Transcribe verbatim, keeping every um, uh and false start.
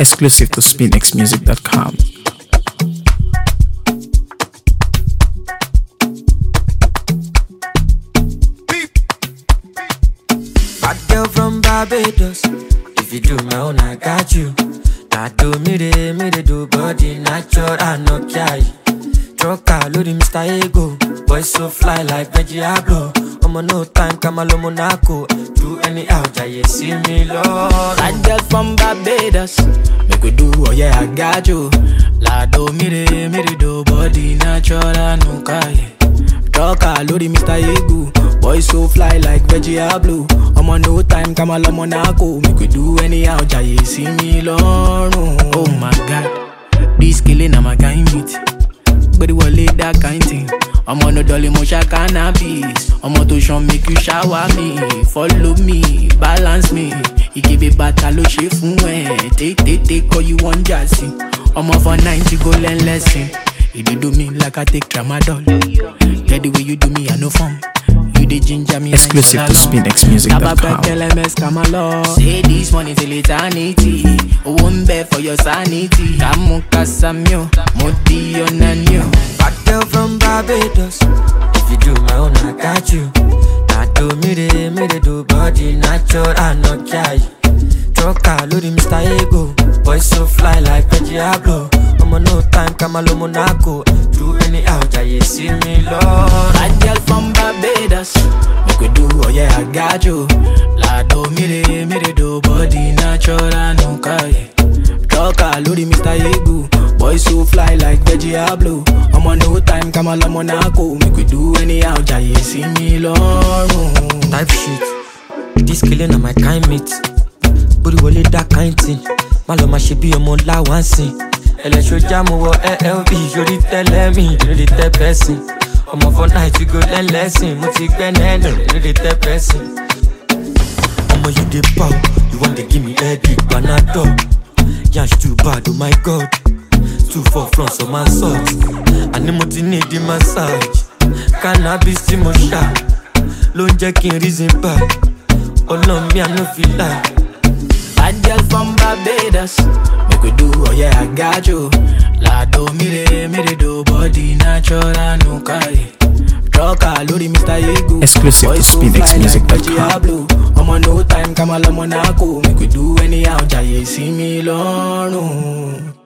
Exclusive to spin x music dot com. Bad girl from Barbados. If you do my own, I got you. That do me de, me de do body natural, I no care. Trucker, load Mister Ego. Boy so fly like Veggie Aglo. I'm on no time, Kamalo Monaco. Do any out, I see me, Lord. That girl from Barbados. Make we do, oh yeah, I got you. La do me de, me de do body natural, I no care. Trucker, load Mister Ego. Boy so fly like Veggie Aglo. I'm on no time, Kamalo Monaco. Make we do any out, I see me, Lord. Oh my God, this killing I'm a kind meat. But it will lead that kind thing. I'm on a dolly motion cannabis. I'm on to show make you shower me. Follow me, balance me. You give it back a low shape from when. Take, take, take, all you want jazzy. I'm off for ninety go learn lesson. You do do me like I take tramadol. Get the way you do me, I no fun. You the ginger me. Exclusive to spin x music dot com. Say this money till eternity. Won't bear for your sanity. Kamu kasamyo, moti onanyo. Bad girl from Barbados. If you do my own, I got you. That do me de, me de do body natural, I no care. Trucker, load Mister Ego. Boy so fly like Veggie Aglo. I'm on no time, Kamalo Monaco. Do any out, I see me, Lord. Bad girl from Barbados. Make we do, oh yeah, I got you. La do me de, me de do body natural, I no care. Trucker, load Mister Ego. Boy so fly like Veggie Aglo. I'm on no time, Kamalo Monaco. Make we do any out, I see me, Lord. Type shit. This killing on my kind meat. Booty wole that kind thing. Maloma she be a mon la one sing. Electro jam over L L B. You did tell me, you did tell person. I'm off for night, we go learn lesson. Muti grenade, you did tell person. I'm a you the pow. You want to give me a big panado. Yash too bad, oh my God. Too far from some my sauce. And the muti need the massage. Cannabis in my shot. Lone jacking reason back. Oh no, me I no feel like. Bad girl from Barbados. Make we do, oh yeah, I got you. La do me de, me de do body natural, I no care. Trucker, load Mister Ego. Exclusive to spin x music dot com. I'm on no time, Kamalo Monaco. Make we do any out, I see me, Lord.